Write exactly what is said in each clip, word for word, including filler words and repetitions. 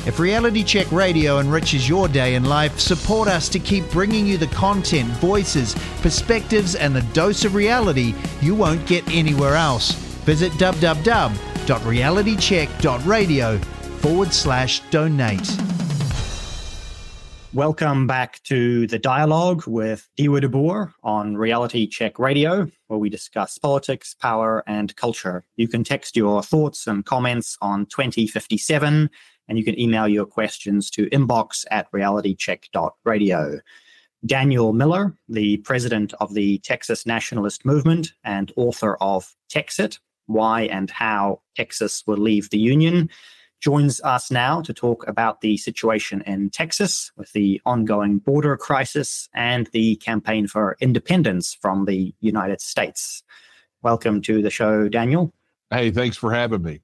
If Reality Check Radio enriches your day in life, support us to keep bringing you the content, voices, perspectives, and the dose of reality you won't get anywhere else. Visit www.realitycheck.radio forward slash donate. Welcome back to The Dialogue with Diewer de Boer on Reality Check Radio, where we discuss politics, power, and culture. You can text your thoughts and comments on twenty fifty-seven, and you can email your questions to inbox at realitycheck.radio. Daniel Miller, the president of the Texas Nationalist Movement and author of Texit, Why and How Texas Will Leave the Union, joins us now to talk about the situation in Texas with the ongoing border crisis and the campaign for independence from the United States. Welcome to the show, Daniel. Hey, thanks for having me.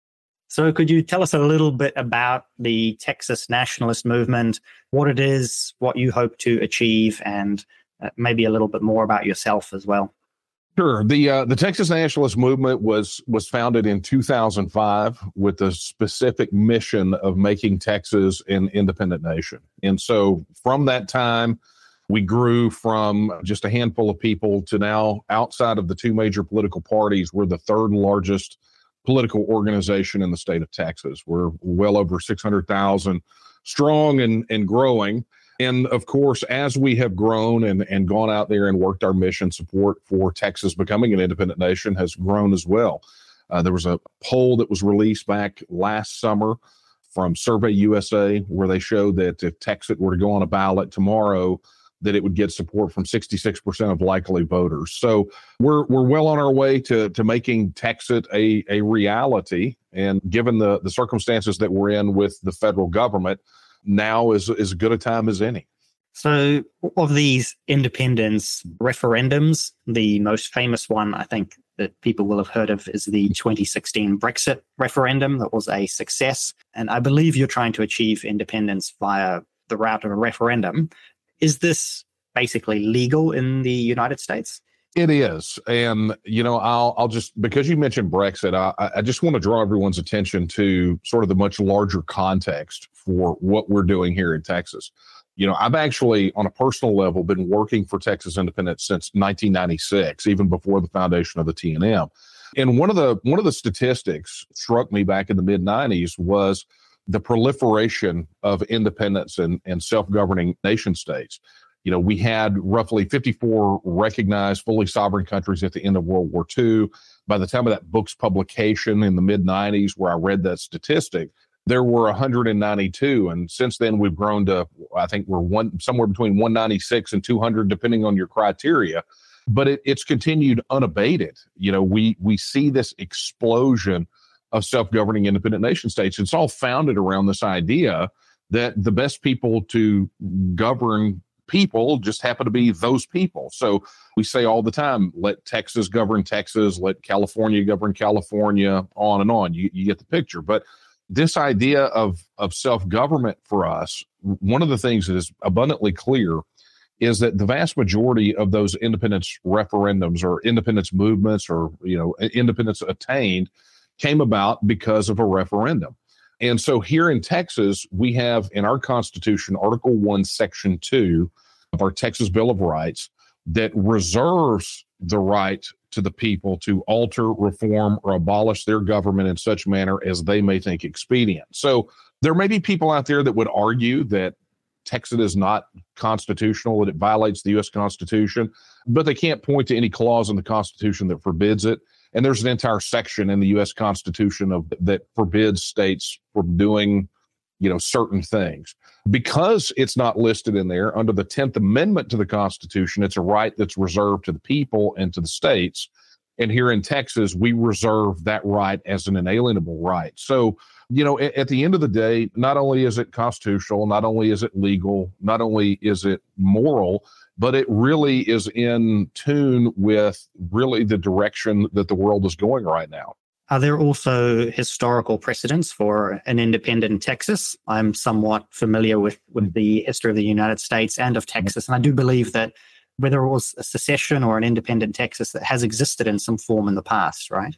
So could you tell us a little bit about the Texas Nationalist Movement, what it is, what you hope to achieve, and uh, maybe a little bit more about yourself as well? Sure. The uh, the Texas Nationalist Movement was was founded in two thousand five with the specific mission of making Texas an independent nation. And so from that time, we grew from just a handful of people to now, outside of the two major political parties, we're the third largest political organization in the state of Texas. We're well over six hundred thousand strong and, and growing. And of course, as we have grown and, and gone out there and worked our mission, support for Texas becoming an independent nation has grown as well. Uh, there was a poll that was released back last summer from Survey U S A, where they showed that if Texas were to go on a ballot tomorrow, that it would get support from sixty-six percent of likely voters. So we're we're well on our way to to making Texas a, a reality. And given the, the circumstances that we're in with the federal government, now is as good a time as any. So of these independence referendums, the most famous one, I think, that people will have heard of is the twenty sixteen Brexit referendum. That was a success. And I believe you're trying to achieve independence via the route of a referendum. Is this basically legal in the United States? It is. And, you know, I'll I'll just, because you mentioned Brexit, I, I just want to draw everyone's attention to sort of the much larger context for what we're doing here in Texas. You know, I've actually, on a personal level, been working for Texas independence since nineteen ninety-six, even before the foundation of the T N M. And one of the one of the statistics struck me back in the mid nineties was the proliferation of independence and, and self-governing nation states. You know, we had roughly fifty-four recognized fully sovereign countries at the end of World War Two. By the time of that book's publication in the mid nineties, where I read that statistic, there were one hundred ninety-two. And since then, we've grown to, I think we're one somewhere between one ninety-six and two hundred, depending on your criteria. But it, it's continued unabated. You know, we we see this explosion of self-governing independent nation states. It's all founded around this idea that the best people to govern people just happen to be those people. So we say all the time, let Texas govern Texas, let California govern California, on and on. You, you get the picture. But this idea of, of self-government for us, one of the things that is abundantly clear is that the vast majority of those independence referendums or independence movements or, you know, independence attained came about because of a referendum. And so here in Texas, we have in our Constitution, Article one, Section two of our Texas Bill of Rights that reserves the right to the people to alter, reform, or abolish their government in such manner as they may think expedient. So there may be people out there that would argue that Texas is not constitutional, that it violates the U S Constitution, but they can't point to any clause in the Constitution that forbids it. And there's an entire section in the U S Constitution of that forbids states from doing, you know, certain things. Because it's not listed in there under the tenth Amendment to the Constitution, it's a right that's reserved to the people and to the states. And here in Texas, we reserve that right as an inalienable right. So, you know, at, at the end of the day, not only is it constitutional, not only is it legal, not only is it moral, but it really is in tune with really the direction that the world is going right now. Are there also historical precedents for an independent Texas? I'm somewhat familiar with, with the history of the United States and of Texas, and I do believe that whether it was a secession or an independent Texas, that has existed in some form in the past, right?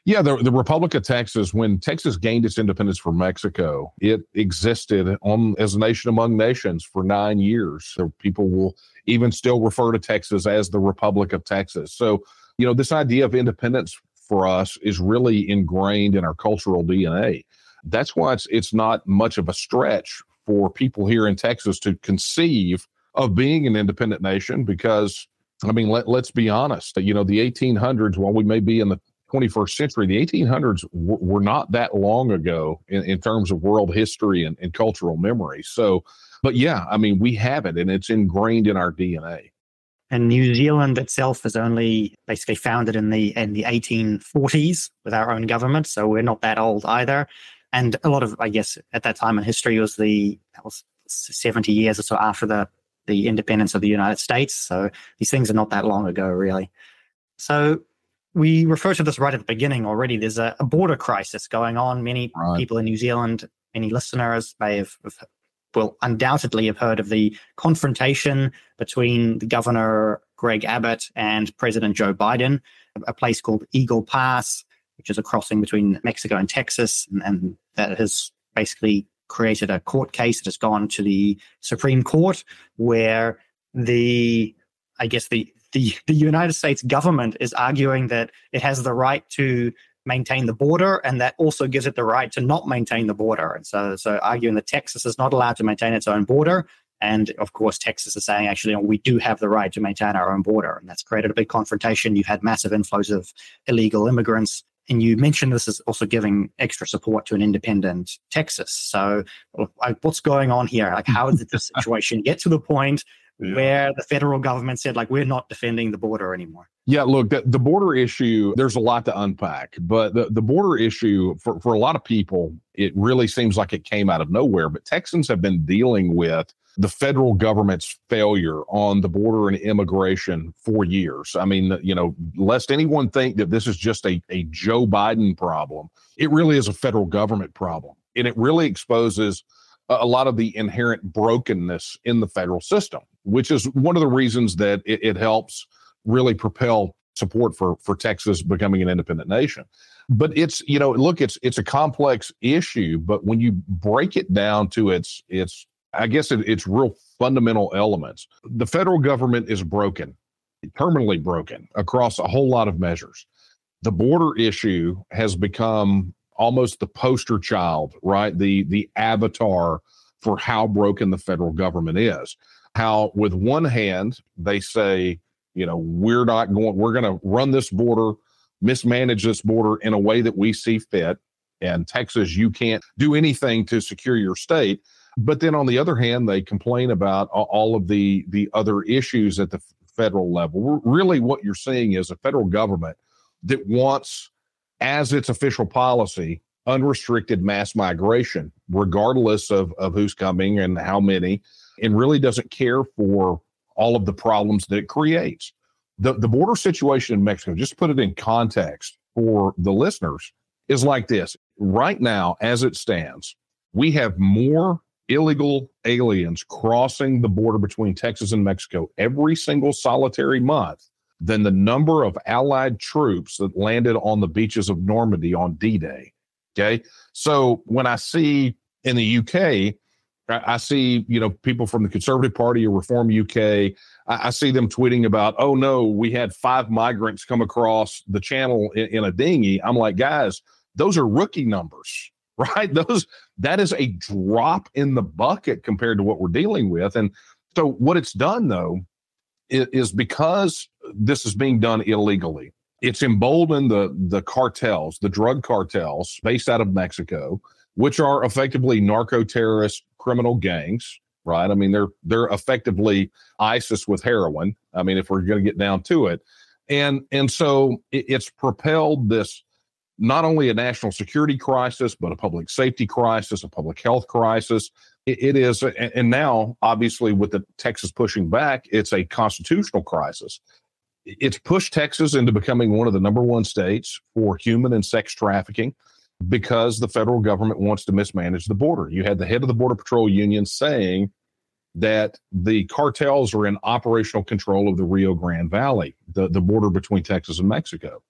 Yeah, the, the Republic of Texas, when Texas gained its independence from Mexico, it existed on as a nation among nations for nine years. So people will even still refer to Texas as the Republic of Texas. So, you know, this idea of independence for us is really ingrained in our cultural D N A. That's why it's it's not much of a stretch for people here in Texas to conceive of being an independent nation because, I mean, let, let's be honest, you know, the eighteen hundreds, while we may be in the twenty-first century, the eighteen hundreds w- were not that long ago in, in terms of world history and, and cultural memory. So, but yeah, I mean, we have it and it's ingrained in our D N A. And New Zealand itself is only basically founded in the in the eighteen forties with our own government. So we're not that old either. And a lot of, I guess, at that time in history was the that was seventy years or so after the, the independence of the United States. So these things are not that long ago, really. So we referred to this right at the beginning already. There's a, a border crisis going on. Many right. people in New Zealand, many listeners may have, have, will undoubtedly have heard of the confrontation between the Governor Greg Abbott and President Joe Biden, a place called Eagle Pass, which is a crossing between Mexico and Texas, and, and that has basically created a court case that has gone to the Supreme Court, where the, I guess the The, the United States government is arguing that it has the right to maintain the border, and that also gives it the right to not maintain the border. And so, so arguing that Texas is not allowed to maintain its own border. And of course, Texas is saying, actually, we do have the right to maintain our own border. And that's created a big confrontation. You've had massive inflows of illegal immigrants. And you mentioned this is also giving extra support to an independent Texas. So like, what's going on here? Like, how did this situation get to the point Yeah. where the federal government said, like, we're not defending the border anymore? Yeah, look, the, the border issue, there's a lot to unpack. But the, the border issue, for, for a lot of people, it really seems like it came out of nowhere. But Texans have been dealing with the federal government's failure on the border and immigration for years. I mean, you know, lest anyone think that this is just a, a Joe Biden problem. It really is a federal government problem. And it really exposes a lot of the inherent brokenness in the federal system, which is one of the reasons that it, it helps really propel support for, for Texas becoming an independent nation. But it's, you know, look, it's it's a complex issue, but when you break it down to its, its I guess it, its real fundamental elements, the federal government is broken, terminally broken across a whole lot of measures. The border issue has become almost the poster child, right? The the avatar for how broken the federal government is. How with one hand, they say, you know, we're not going, we're going to run this border, mismanage this border in a way that we see fit. And Texas, you can't do anything to secure your state. But then on the other hand, they complain about all of the, the other issues at the federal level. Really what you're seeing is a federal government that wants, as its official policy, unrestricted mass migration, regardless of, of who's coming and how many, and really doesn't care for all of the problems that it creates. The, the border situation in Mexico, just to put it in context for the listeners, is like this. Right now, as it stands, we have more illegal aliens crossing the border between Texas and Mexico every single solitary month than the number of Allied troops that landed on the beaches of Normandy on D-Day. Okay. So when I see in the U K, I see, you know, people from the Conservative Party or Reform U K, I, I see them tweeting about, oh no, we had five migrants come across the channel in, in a dinghy. I'm like, guys, those are rookie numbers, right? Those, that is a drop in the bucket compared to what we're dealing with. And so what it's done though, is, is because this is being done illegally, it's emboldened the, the cartels, the drug cartels based out of Mexico, which are effectively narco-terrorist criminal gangs, right? I mean, they're they're effectively ISIS with heroin. I mean, if we're going to get down to it. And, and so it, it's propelled this, not only a national security crisis, but a public safety crisis, a public health crisis. It, it is, and now, obviously, with the Texas pushing back, it's a constitutional crisis. It's pushed Texas into becoming one of the number one states for human and sex trafficking because the federal government wants to mismanage the border. You had the head of the Border Patrol Union saying that the cartels are in operational control of the Rio Grande Valley, the, the border between Texas and Mexico.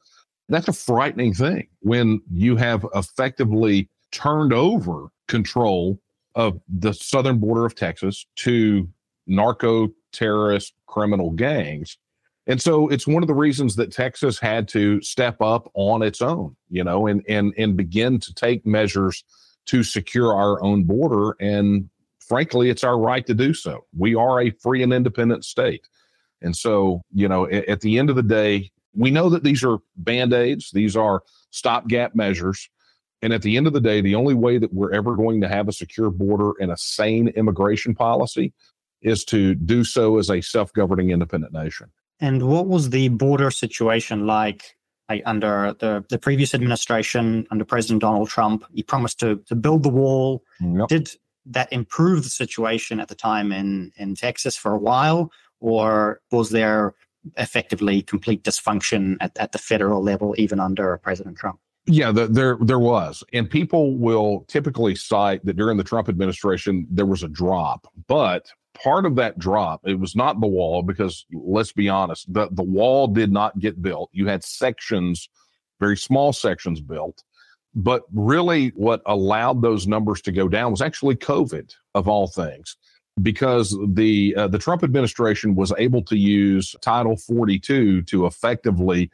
That's a frightening thing when you have effectively turned over control of the southern border of Texas to narco terrorist criminal gangs. And so it's one of the reasons that Texas had to step up on its own, you know, and and and begin to take measures to secure our own border. And frankly, it's our right to do so. We are a free and independent state. And so, you know, at, at the end of the day, we know that these are Band-Aids. These are stopgap measures. And at the end of the day, the only way that we're ever going to have a secure border and a sane immigration policy is to do so as a self-governing independent nation. And what was the border situation like, like under the, the previous administration, under President Donald Trump? He promised to, to build the wall. Yep. Did that improve the situation at the time in, in Texas for a while? Or was there effectively complete dysfunction at, at the federal level, even under President Trump? Yeah, the, there there was. And people will typically cite that during the Trump administration, there was a drop. But part of that drop, it was not the wall, because let's be honest, the, the wall did not get built. You had sections, very small sections built. But really what allowed those numbers to go down was actually COVID, of all things, because the uh, the Trump administration was able to use Title forty-two to effectively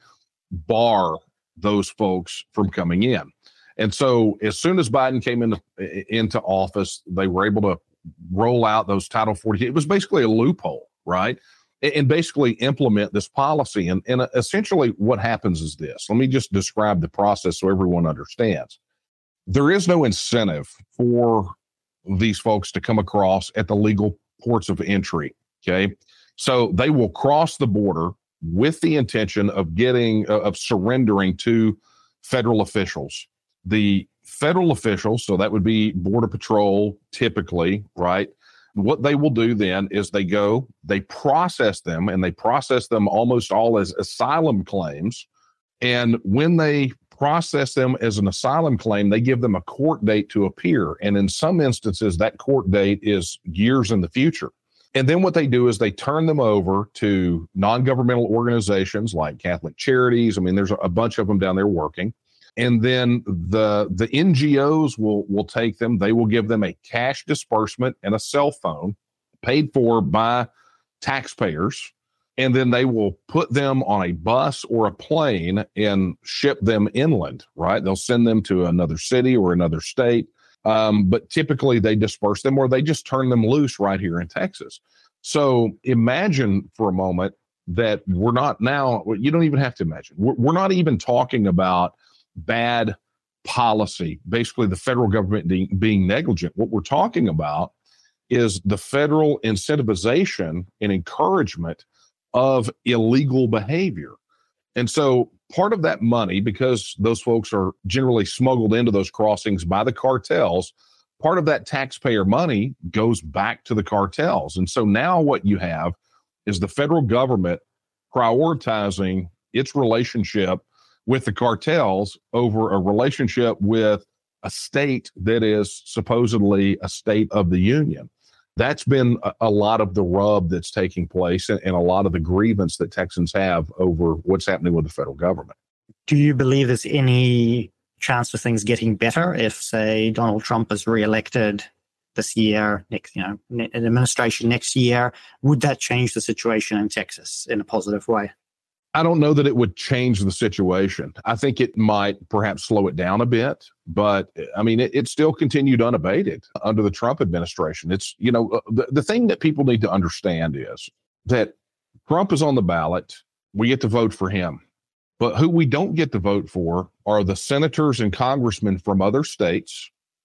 bar those folks from coming in. And so as soon as Biden came into, into office, they were able to roll out those Title forty-two. It was basically a loophole, right? And basically implement this policy. And, and essentially what happens is this. Let me just describe the process so everyone understands. There is no incentive for these folks to come across at the legal ports of entry, okay? So they will cross the border with the intention of getting, uh, of surrendering to federal officials. The federal officials, so that would be Border Patrol typically, right? What they will do then is they go, they process them, and they process them almost all as asylum claims. And when they process them as an asylum claim, they give them a court date to appear. And in some instances, that court date is years in the future. And then what they do is they turn them over to non-governmental organizations like Catholic Charities. I mean, there's a bunch of them down there working. And then the the N G Os will will take them. They will give them a cash disbursement and a cell phone paid for by taxpayers. And then they will put them on a bus or a plane and ship them inland, right? They'll send them to another city or another state. Um, but typically they disperse them, or they just turn them loose right here in Texas. So imagine for a moment that we're not now, you don't even have to imagine. We're, we're not even talking about bad policy, basically the federal government being, being negligent. What we're talking about is the federal incentivization and encouragement of illegal behavior. And so part of that money, because those folks are generally smuggled into those crossings by the cartels, part of that taxpayer money goes back to the cartels. And so now what you have is the federal government prioritizing its relationship with the cartels over a relationship with a state that is supposedly a state of the union. That's been a, a lot of the rub that's taking place, and, and a lot of the grievance that Texans have over what's happening with the federal government. Do you believe there's any chance of things getting better if, say, Donald Trump is reelected this year, next, you know, an administration next year? Would that change the situation in Texas in a positive way? I don't know that it would change the situation. I think it might perhaps slow it down a bit, but I mean, it, it still continued unabated under the Trump administration. It's, you know, the, the thing that people need to understand is that Trump is on the ballot. We get to vote for him, but who we don't get to vote for are the senators and congressmen from other states,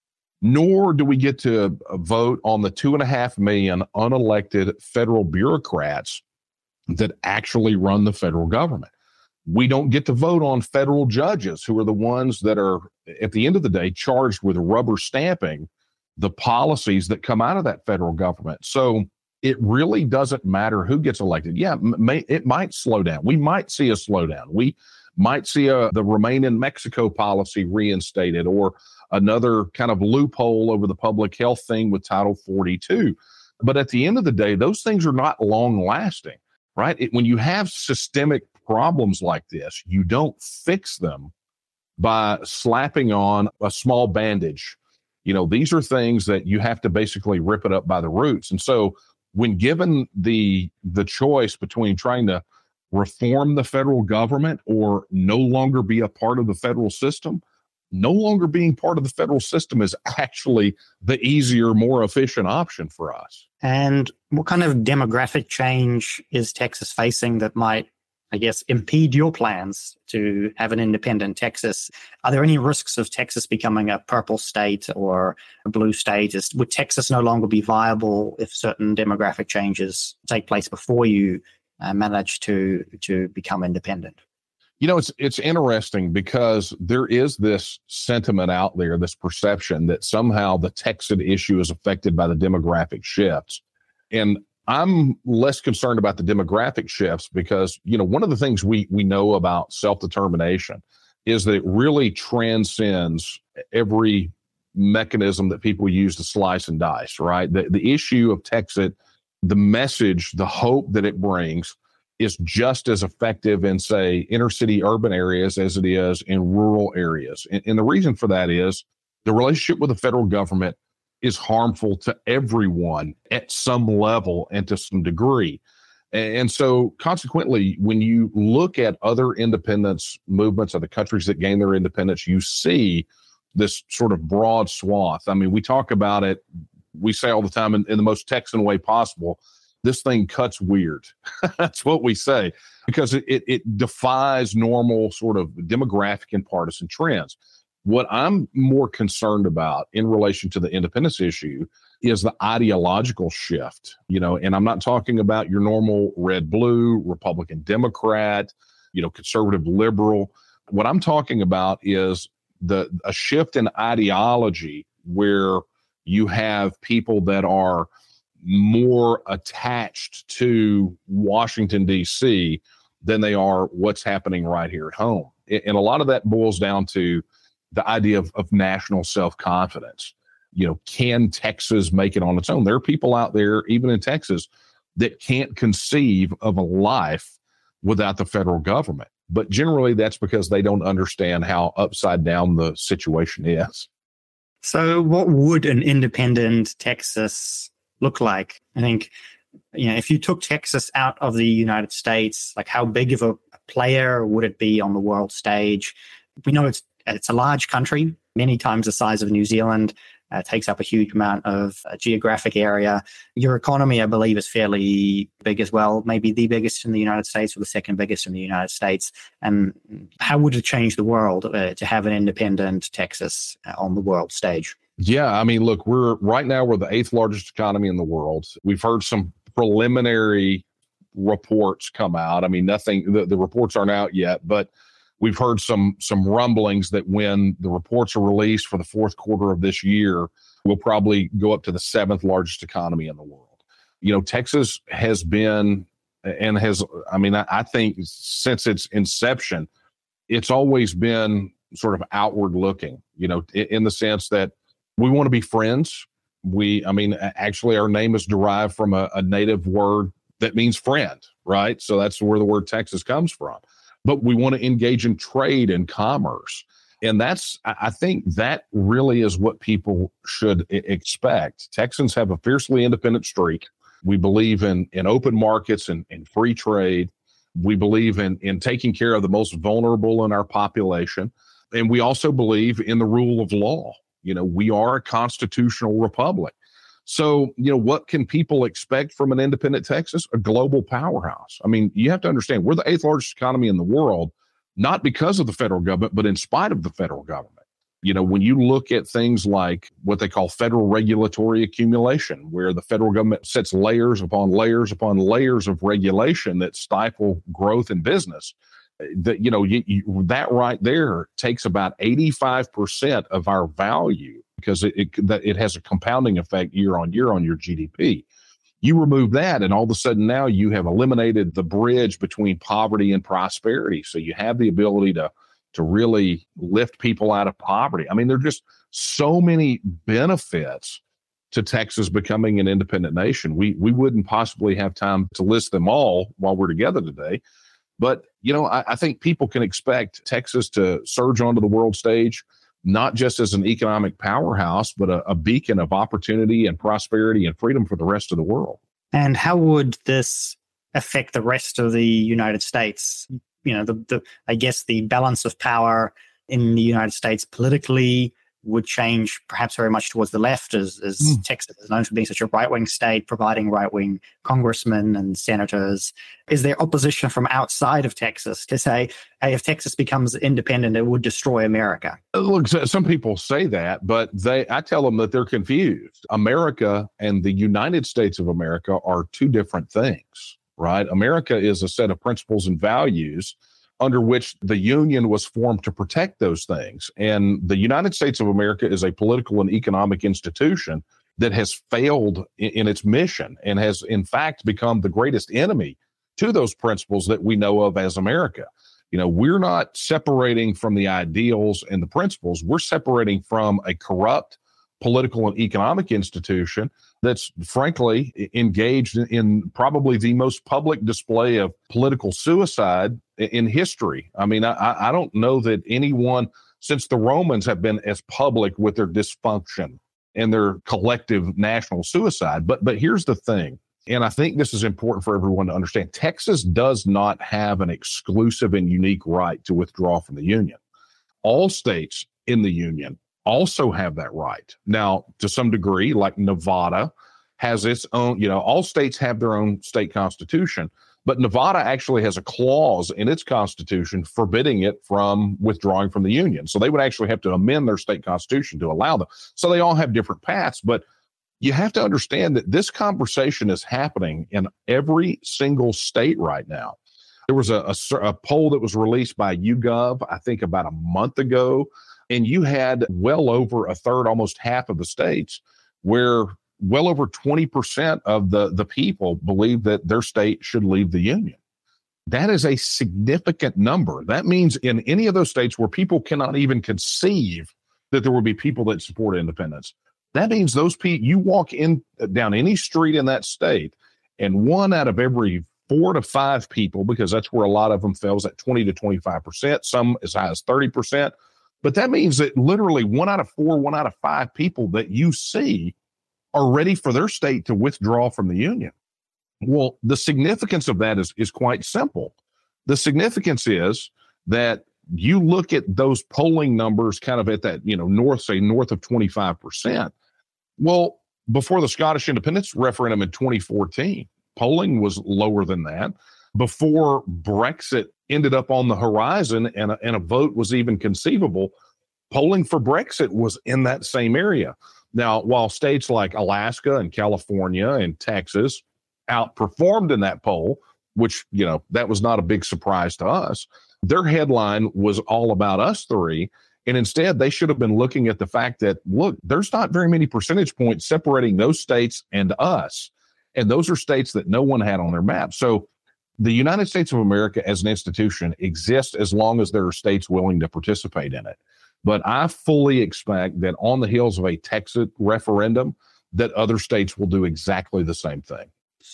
nor do we get to vote on the two and a half million unelected federal bureaucrats that actually run the federal government. We don't get to vote on federal judges, who are the ones that are, at the end of the day, charged with rubber stamping the policies that come out of that federal government. So it really doesn't matter who gets elected. Yeah, may, it might slow down. We might see a slowdown. We might see a, the Remain in Mexico policy reinstated, or another kind of loophole over the public health thing with Title forty-two. But at the end of the day, those things are not long lasting. Right? It, when you have systemic problems like this, you don't fix them by slapping on a small bandage. You know, these are things that you have to basically rip it up by the roots. And so when given the the choice between trying to reform the federal government or no longer be a part of the federal system, no longer being part of the federal system is actually the easier, more efficient option for us. And what kind of demographic change is Texas facing that might, I guess, impede your plans to have an independent Texas? Are there any risks of Texas becoming a purple state or a blue state? Is, would Texas no longer be viable if certain demographic changes take place before you uh, manage to to become independent? You know, it's it's interesting because there is this sentiment out there, this perception that somehow the Texan issue is affected by the demographic shifts. And I'm less concerned about the demographic shifts because, you know, one of the things we we know about self-determination is that it really transcends every mechanism that people use to slice and dice, right? The, the issue of Texas, the message, the hope that it brings is just as effective in, say, inner city urban areas as it is in rural areas. And, and the reason for that is the relationship with the federal government is harmful to everyone at some level and to some degree. And so consequently, when you look at other independence movements of the countries that gain their independence, you see this sort of broad swath. I mean, we talk about it, we say all the time in, in the most Texan way possible, this thing cuts weird. That's what we say, because it, it, it defies normal sort of demographic and partisan trends. What I'm more concerned about in relation to the independence issue is the ideological shift, you know, and I'm not talking about your normal red, blue, Republican, Democrat, you know, conservative, liberal. What I'm talking about is the a shift in ideology where you have people that are more attached to Washington, D C than they are what's happening right here at home. And a lot of that boils down to the idea of, of national self-confidence. You know, can Texas make it on its own? There are people out there, even in Texas, that can't conceive of a life without the federal government. But generally, that's because they don't understand how upside down the situation is. So what would an independent Texas look like? I think, you know, if you took Texas out of the United States, like how big of a player would it be on the world stage? We know it's it's a large country, many times the size of New Zealand, uh, takes up a huge amount of uh, geographic area. Your economy, I believe, is fairly big as well, maybe the biggest in the United States or the second biggest in the United States. And how would it change the world uh, to have an independent Texas uh, on the world stage? Yeah, I mean, look, we're right now, we're the eighth largest economy in the world. We've heard some preliminary reports come out. I mean, nothing, the, the reports aren't out yet, but we've heard some some rumblings that when the reports are released for the fourth quarter of this year, we'll probably go up to the seventh largest economy in the world. You know, Texas has been and has, I mean, I, I think since its inception, it's always been sort of outward looking, you know, in, in the sense that we want to be friends. We, I mean, actually, our name is derived from a, a native word that means friend, right? So that's where the word Texas comes from. But we want to engage in trade and commerce. And that's, I think that really is what people should I- expect. Texans have a fiercely independent streak. We believe in, in open markets and, and free trade. We believe in, in taking care of the most vulnerable in our population. And we also believe in the rule of law. You know, we are a constitutional republic. So, you know, what can people expect from an independent Texas? A global powerhouse. I mean, you have to understand, we're the eighth largest economy in the world, not because of the federal government, but in spite of the federal government. You know, when you look at things like what they call federal regulatory accumulation, where the federal government sets layers upon layers upon layers of regulation that stifle growth in business, that, you know, you, you, that right there takes about eighty-five percent of our value, because it, it that it has a compounding effect year on year on your G D P. You remove that, and all of a sudden now you have eliminated the bridge between poverty and prosperity. So you have the ability to to really lift people out of poverty. I mean, there are just so many benefits to Texas becoming an independent nation. We we wouldn't possibly have time to list them all while we're together today. But, you know, I, I think people can expect Texas to surge onto the world stage, not just as an economic powerhouse, but a, a beacon of opportunity and prosperity and freedom for the rest of the world. And how would this affect the rest of the United States? You know, the, the I guess the balance of power in the United States politically would change perhaps very much towards the left, as, as mm. Texas is known for being such a right-wing state, providing right-wing congressmen and senators. Is there opposition from outside of Texas to say, hey, if Texas becomes independent, it would destroy America? Look, some people say that, but they I tell them that they're confused. America and the United States of America are two different things, right? America is a set of principles and values under which the Union was formed to protect those things. And the United States of America is a political and economic institution that has failed in, in its mission and has, in fact, become the greatest enemy to those principles that we know of as America. You know, we're not separating from the ideals and the principles. We're separating from a corrupt political and economic institution that's frankly engaged in, in probably the most public display of political suicide in, in history. I mean, I, I don't know that anyone since the Romans have been as public with their dysfunction and their collective national suicide. But but here's the thing, and I think this is important for everyone to understand. Texas does not have an exclusive and unique right to withdraw from the Union. All states in the Union also have that right. Now, to some degree, like Nevada has its own, you know, all states have their own state constitution, but Nevada actually has a clause in its constitution forbidding it from withdrawing from the Union. So they would actually have to amend their state constitution to allow them. So they all have different paths, but you have to understand that this conversation is happening in every single state right now. There was a, a, a poll that was released by YouGov, I think about a month ago, and you had well over a third, almost half of the states where well over twenty percent of the, the people believe that their state should leave the Union. That is a significant number. That means in any of those states where people cannot even conceive that there will be people that support independence, that means those people, you walk in down any street in that state, and one out of every four to five people, because that's where a lot of them falls at twenty to twenty-five percent, some as high as thirty percent. But that means that literally one out of four, one out of five people that you see are ready for their state to withdraw from the Union. Well, the significance of that is, is quite simple. The significance is that you look at those polling numbers kind of at that, you know, north, say north of twenty-five percent. Well, before the Scottish independence referendum in twenty fourteen, polling was lower than that. Before Brexit ended up on the horizon and a, and a vote was even conceivable, polling for Brexit was in that same area. Now, while states like Alaska and California and Texas outperformed in that poll, which, you know, that was not a big surprise to us, their headline was all about us three. And instead, they should have been looking at the fact that, look, there's not very many percentage points separating those states and us. And those are states that no one had on their map. So the United States of America as an institution exists as long as there are states willing to participate in it. But I fully expect that on the heels of a Texas referendum, that other states will do exactly the same thing.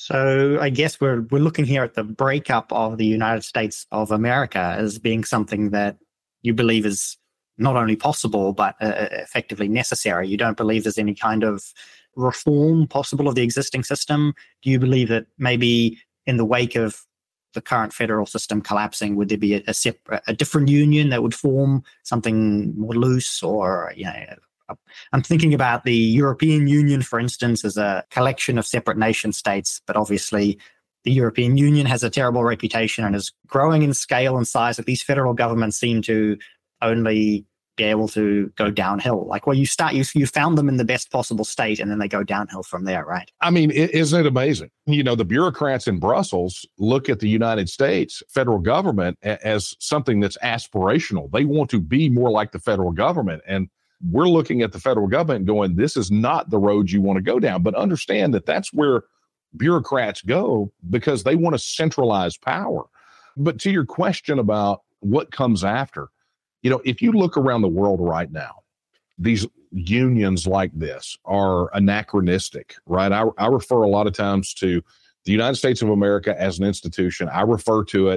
So I guess we're we're looking here at the breakup of the United States of America as being something that you believe is not only possible, but uh, effectively necessary. You don't believe there's any kind of reform possible of the existing system? Do you believe that maybe in the wake of the current federal system collapsing, would there be a, a, separate, a different union that would form something more loose? Or, you know, I'm thinking about the European Union, for instance, as a collection of separate nation states, but obviously the European Union has a terrible reputation and is growing in scale and size, that these federal governments seem to only be able to go downhill. Like, well, you start, you, you found them in the best possible state, and then they go downhill from there, right? I mean, isn't it amazing? You know, the bureaucrats in Brussels look at the United States federal government as something that's aspirational. They want to be more like the federal government. And we're looking at the federal government going, this is not the road you want to go down. But understand that that's where bureaucrats go, because they want to centralize power. But to your question about what comes after, you know, if you look around the world right now, these unions like this are anachronistic, right? I, I refer a lot of times to the United States of America as an institution. I refer to it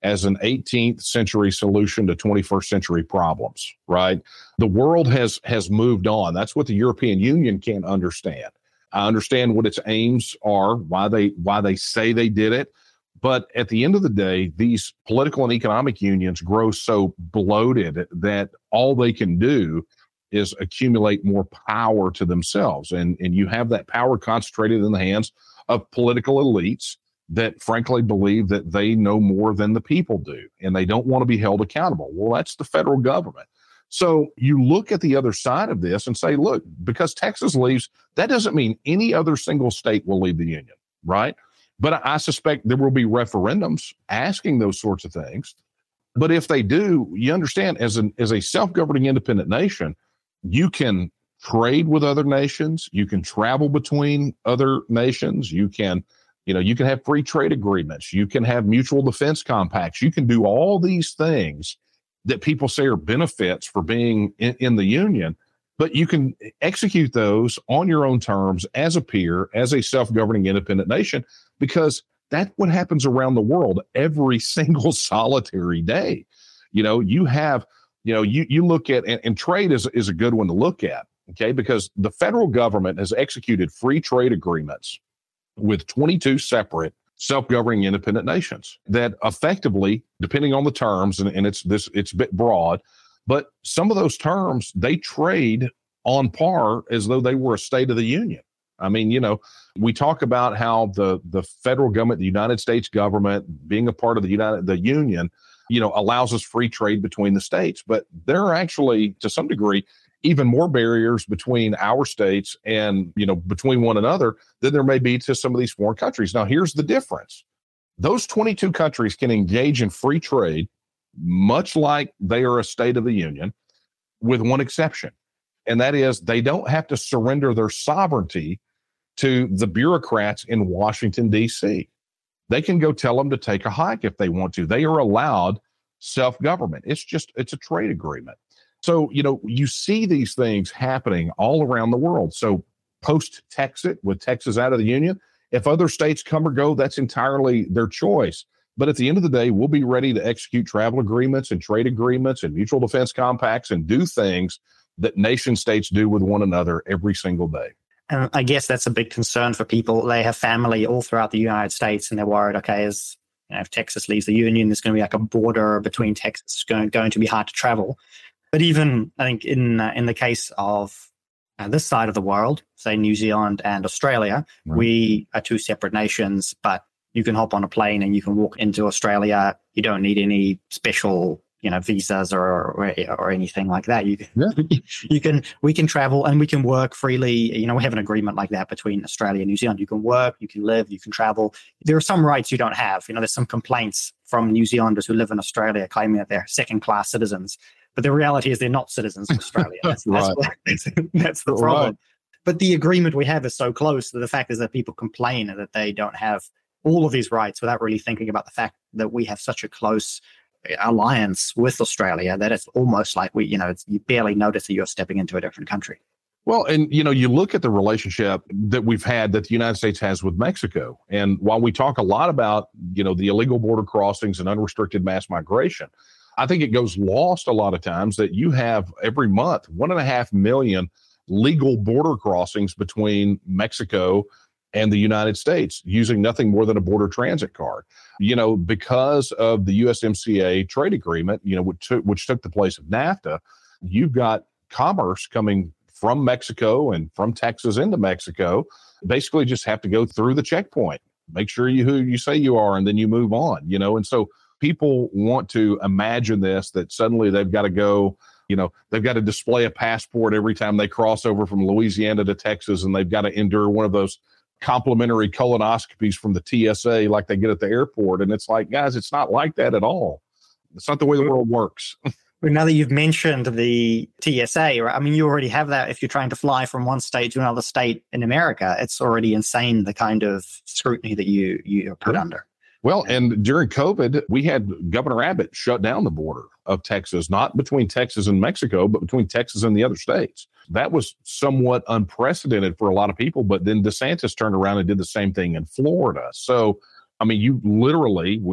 as an eighteenth century solution to twenty-first century problems, right? The world has has moved on. That's what the European Union can't understand. I understand what its aims are, why they why they say they did it. But at the end of the day, these political and economic unions grow so bloated that all they can do is accumulate more power to themselves. And, and you have that power concentrated in the hands of political elites that frankly believe that they know more than the people do, and they don't want to be held accountable. Well, that's the federal government. So you look at the other side of this and say, look, because Texas leaves, that doesn't mean any other single state will leave the union, right? But I suspect there will be referendums asking those sorts of things. But if they do, you understand, as an as a self-governing independent nation, you can trade with other nations, you can travel between other nations, you can, you know, you can have free trade agreements, you can have mutual defense compacts, you can do all these things that people say are benefits for being in, in the union, but you can execute those on your own terms as a peer, as a self-governing independent nation, because that's what happens around the world every single solitary day. You know, you have, you know, you, you look at, and, and trade is, is a good one to look at, okay, because the federal government has executed free trade agreements with twenty-two separate self-governing independent nations that effectively, depending on the terms, and, and it's this, it's a bit broad, but some of those terms, they trade on par as though they were a state of the union. I mean, you know, we talk about how the, the federal government, the United States government, being a part of the United, the union, you know, allows us free trade between the states. But there are actually, to some degree, even more barriers between our states and, you know, between one another than there may be to some of these foreign countries. Now, here's the difference. Those twenty-two countries can engage in free trade, much like they are a state of the union, with one exception. And that is they don't have to surrender their sovereignty to the bureaucrats in Washington, D C. They can go tell them to take a hike if they want to. They are allowed self-government. It's just, it's a trade agreement. So, you know, you see these things happening all around the world. So post-Texit, with Texas out of the union, if other states come or go, that's entirely their choice. But at the end of the day, we'll be ready to execute travel agreements and trade agreements and mutual defense compacts and do things that nation states do with one another every single day. And I guess that's a big concern for people. They have family all throughout the United States, and they're worried, okay, as, you know, if Texas leaves the union, there's going to be like a border between Texas. It's going, going to be hard to travel. But even, I think, in uh, in the case of uh, this side of the world, say New Zealand and Australia, right, we are two separate nations, but you can hop on a plane and you can walk into Australia. You don't need any special, you know, visas or or, or anything like that. You can, yeah. you can, we can travel and we can work freely. You know, we have an agreement like that between Australia and New Zealand. You can work, you can live, you can travel. There are some rights you don't have. You know, there's some complaints from New Zealanders who live in Australia claiming that they're second-class citizens. But the reality is they're not citizens of Australia. That's, right. that's, that's the problem. Right. But the agreement we have is so close that the fact is that people complain that they don't have all of these rights without really thinking about the fact that we have such a close alliance with Australia that it's almost like we, you know, it's, you barely notice that you're stepping into a different country. Well, and, you know, you look at the relationship that we've had that the United States has with Mexico. And while we talk a lot about, you know, the illegal border crossings and unrestricted mass migration, I think it goes lost a lot of times that you have every month one and a half million legal border crossings between Mexico and the United States using nothing more than a border transit card. You know, because of the U S M C A trade agreement, you know, which took, which took the place of NAFTA, you've got commerce coming from Mexico and from Texas into Mexico. Basically just have to go through the checkpoint, make sure you who you say you are, and then you move on, you know. And so people want to imagine this, that suddenly they've got to go, you know, they've got to display a passport every time they cross over from Louisiana to Texas, and they've got to endure one of those complimentary colonoscopies from the T S A like they get at the airport. And it's like, guys, it's not like that at all. It's not the way the world works. Now that you've mentioned the T S A, right? I mean, you already have that if you're trying to fly from one state to another state in America. It's already insane, the kind of scrutiny that you, you're put under. Well, and during COVID, we had Governor Abbott shut down the border of Texas, not between Texas and Mexico, but between Texas and the other states. That was somewhat unprecedented for a lot of people, but then DeSantis turned around and did the same thing in Florida. So, I mean, you literally, when you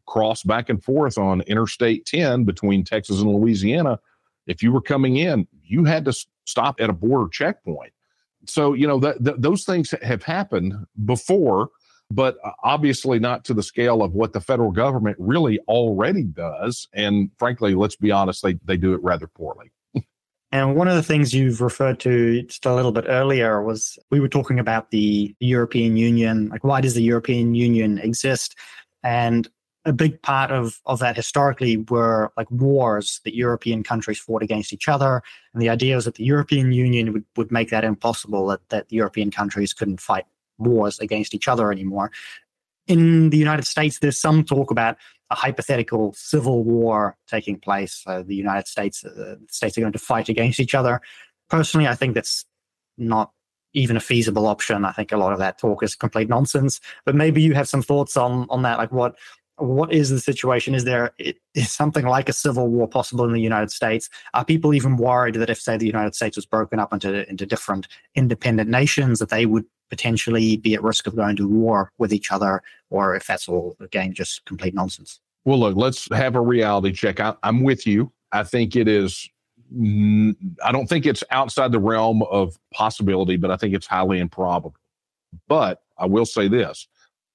cross back and forth on Interstate ten between Texas and Louisiana, if you were coming in, you had to s- stop at a border checkpoint. So, you know, that th- those things have happened before, but obviously not to the scale of what the federal government really already does. And frankly, let's be honest, they, they do it rather poorly. And one of the things you've referred to just a little bit earlier was we were talking about the European Union. Like, why does the European Union exist? And a big part of, of that historically were like wars that European countries fought against each other. And the idea was that the European Union would, would make that impossible, that, that the European countries couldn't fight wars against each other anymore. In the United States, there's some talk about a hypothetical civil war taking place. Uh, the United States, uh, the states are going to fight against each other. Personally, I think that's not even a feasible option. I think a lot of that talk is complete nonsense. But maybe you have some thoughts on on that. Like, what what is the situation? Is there is something like a civil war possible in the United States? Are people even worried that if, say, the United States was broken up into into different independent nations, that they would potentially be at risk of going to war with each other, or if that's all, again, just complete nonsense? Well, look, let's have a reality check. I, I'm with you. I think it is, I don't think it's outside the realm of possibility, but I think it's highly improbable. But I will say this,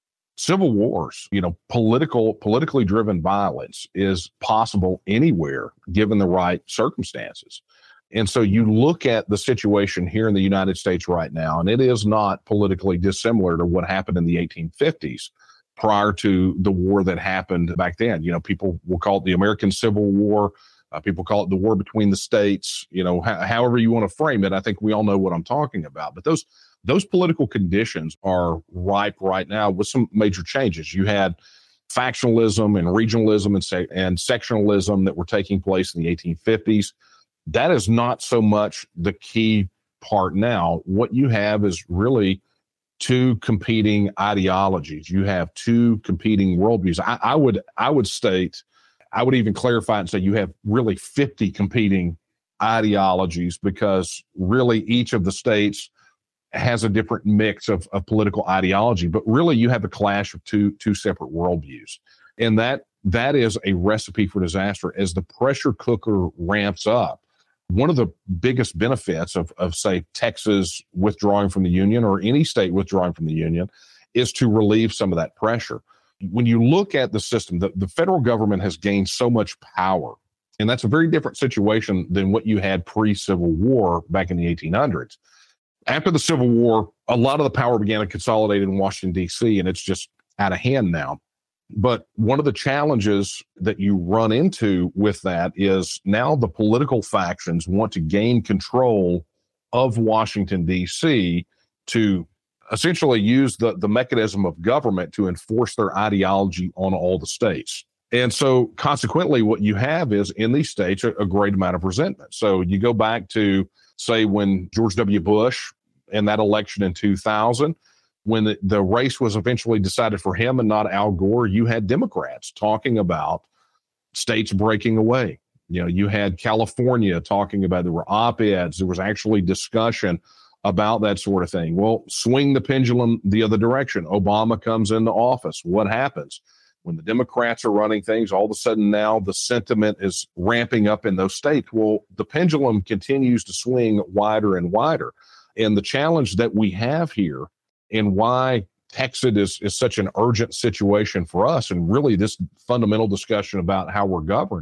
civil wars, you know, political, politically driven violence is possible anywhere given the right circumstances. And so you look at the situation here in the United States right now, and it is not politically dissimilar to what happened in the eighteen fifties prior to the war that happened back then. You know, people will call it the American Civil War. Uh, people call it the war between the states, you know, h- however you want to frame it. I think we all know what I'm talking about. But those those political conditions are ripe right now with some major changes. You had factionalism and regionalism and, se- and sectionalism that were taking place in the eighteen fifties. That is not so much the key part now. What you have is really two competing ideologies. You have two competing worldviews. I, I would I would state, I would even clarify and say you have really fifty competing ideologies, because really each of the states has a different mix of, of political ideology. But really you have the clash of two two separate worldviews. And that that is a recipe for disaster. As the pressure cooker ramps up, one of the biggest benefits of, of, say, Texas withdrawing from the union, or any state withdrawing from the union, is to relieve some of that pressure. When you look at the system, the, the federal government has gained so much power, and that's a very different situation than what you had pre-Civil War back in the eighteen hundreds. After the Civil War, a lot of the power began to consolidate in Washington, D C, and it's just out of hand now. But one of the challenges that you run into with that is now the political factions want to gain control of Washington, D C to essentially use the, the mechanism of government to enforce their ideology on all the states. And so consequently, what you have is in these states a, a great amount of resentment. So you go back to, say, when George W. Bush in that election in two thousand, when the, the race was eventually decided for him and not Al Gore, you had Democrats talking about states breaking away. You know, you had California talking about, there were op-eds, there was actually discussion about that sort of thing. Well, swing the pendulum the other direction. Obama comes into office. What happens? When the Democrats are running things, all of a sudden now the sentiment is ramping up in those states. Well, the pendulum continues to swing wider and wider. And the challenge that we have here, and why Texas is, is such an urgent situation for us, and really this fundamental discussion about how we're governed,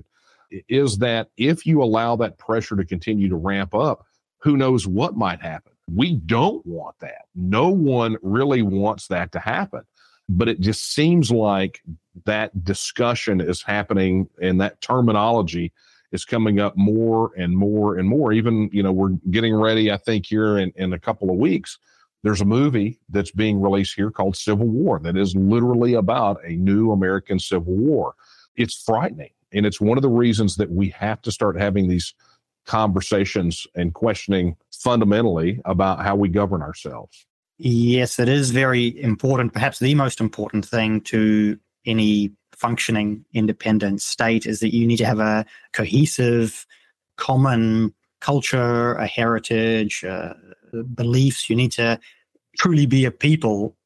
is that if you allow that pressure to continue to ramp up, who knows what might happen. We don't want that. No one really wants that to happen. But it just seems like that discussion is happening, and that terminology is coming up more and more and more. Even, you know, we're getting ready, I think, here in, in a couple of weeks. There's a movie that's being released here called Civil War that is literally about a new American Civil War. It's frightening. And it's one of the reasons that we have to start having these conversations and questioning fundamentally about how we govern ourselves. Yes, it is very important, perhaps the most important thing to any functioning independent state, is that you need to have a cohesive, common culture, a heritage, uh, beliefs. You need to truly be a people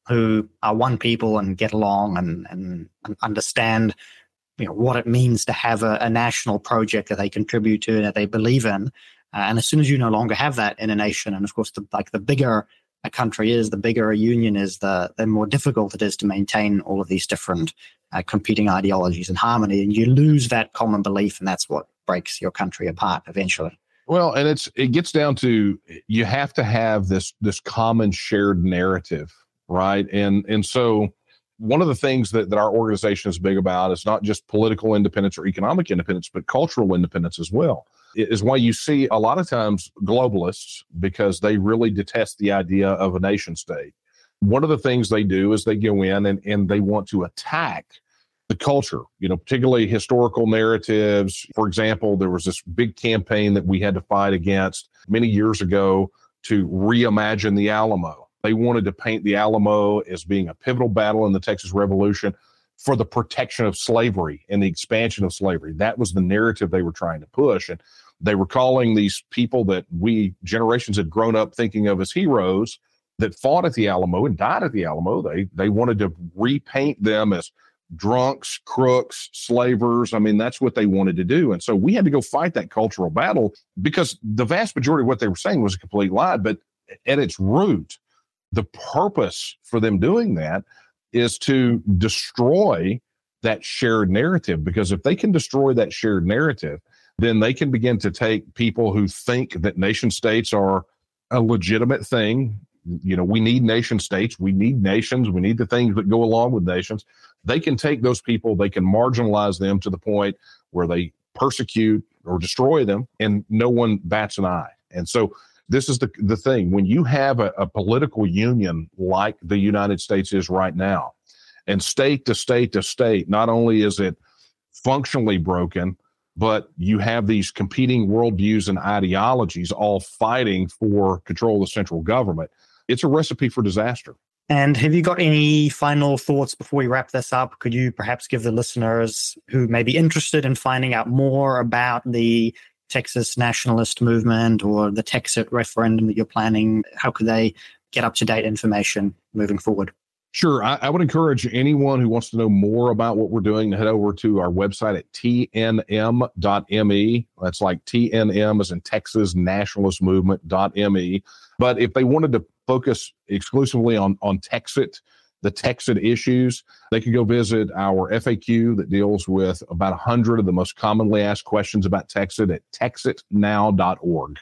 who are one people and get along and, and, and understand, you know, what it means to have a, a national project that they contribute to, that they believe in. Uh, and as soon as you no longer have that in a nation, and of course, the, like the bigger a country is, the bigger a union is, the, the more difficult it is to maintain all of these different uh, competing ideologies in harmony. And you lose that common belief, and that's what breaks your country apart eventually. Well, and it's it gets down to, you have to have this this common shared narrative, right? And and so one of the things that, that our organization is big about is not just political independence or economic independence, but cultural independence as well. It is why you see a lot of times globalists, because they really detest the idea of a nation state. One of the things they do is they go in and, and they want to attack the culture, you know, particularly historical narratives. For example, there was this big campaign that we had to fight against many years ago to reimagine the Alamo. They wanted to paint the Alamo as being a pivotal battle in the Texas Revolution for the protection of slavery and the expansion of slavery. That was the narrative they were trying to push. And they were calling these people that we generations had grown up thinking of as heroes that fought at the Alamo and died at the Alamo. They, they wanted to repaint them as drunks, crooks, slavers. I mean, that's what they wanted to do. And so we had to go fight that cultural battle, because the vast majority of what they were saying was a complete lie. But at its root, the purpose for them doing that is to destroy that shared narrative. Because if they can destroy that shared narrative, then they can begin to take people who think that nation states are a legitimate thing. You know, we need nation states, we need nations, we need the things that go along with nations. They can take those people, they can marginalize them to the point where they persecute or destroy them, and no one bats an eye. And so this is the the thing. When you have a, a political union like the United States is right now, and state to state to state, not only is it functionally broken, but you have these competing worldviews and ideologies all fighting for control of the central government. It's a recipe for disaster. And have you got any final thoughts before we wrap this up? Could you perhaps give the listeners who may be interested in finding out more about the Texas nationalist movement or the Texit referendum that you're planning, how could they get up-to-date information moving forward? Sure. I, I would encourage anyone who wants to know more about what we're doing to head over to our website at T N M dot M E. That's like T N M as in Texas Nationalist Movement dot M E. But if they wanted to focus exclusively on, on Texit, the Texit issues, they could go visit our F A Q that deals with about one hundred of the most commonly asked questions about Texit at Texit Now dot org.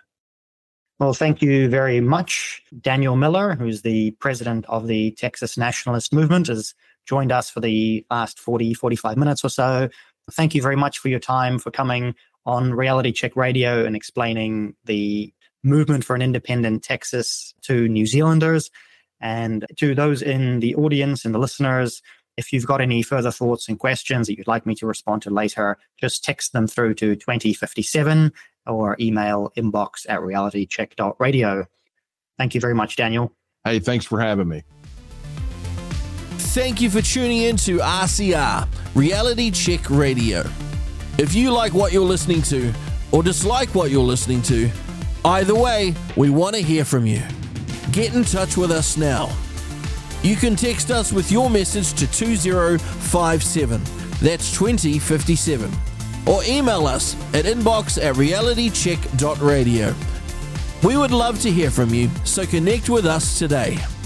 Well, thank you very much. Daniel Miller, who's the president of the Texas Nationalist Movement, has joined us for the last forty, forty-five minutes or so. Thank you very much for your time, for coming on Reality Check Radio and explaining the movement for an independent Texas to New Zealanders. And to those in the audience and the listeners, if you've got any further thoughts and questions that you'd like me to respond to later, just text them through to twenty fifty-seven or email inbox at reality check dot radio. Thank you very much, Daniel. Hey, thanks for having me. Thank you for tuning in to R C R, Reality Check Radio. If you like what you're listening to or dislike what you're listening to, either way, we want to hear from you. Get in touch with us now. You can text us with your message to two zero five seven, that's twenty fifty-seven, or email us at inbox at reality check dot radio. We would love to hear from you, so connect with us today.